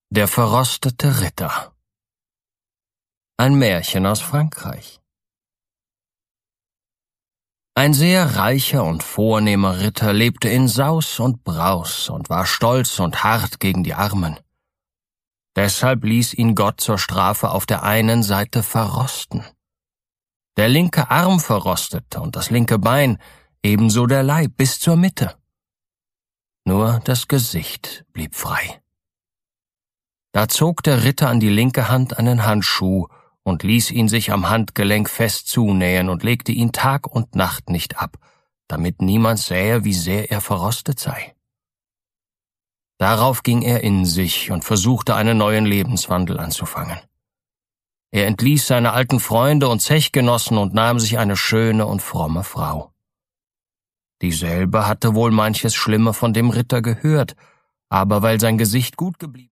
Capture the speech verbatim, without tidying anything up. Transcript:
Der verrostete Ritter. Ein Märchen aus Frankreich. Ein sehr reicher und vornehmer Ritter lebte in Saus und Braus und war stolz und hart gegen die Armen. Deshalb ließ ihn Gott zur Strafe auf der einen Seite verrosten. Der linke Arm verrostete und das linke Bein, ebenso der Leib bis zur Mitte. Nur das Gesicht blieb frei. Da zog der Ritter an die linke Hand einen Handschuh und ließ ihn sich am Handgelenk fest zunähen und legte ihn Tag und Nacht nicht ab, damit niemand sähe, wie sehr er verrostet sei. Darauf ging er in sich und versuchte, einen neuen Lebenswandel anzufangen. Er entließ seine alten Freunde und Zechgenossen und nahm sich eine schöne und fromme Frau. Dieselbe hatte wohl manches Schlimme von dem Ritter gehört, aber weil sein Gesicht gut geblieben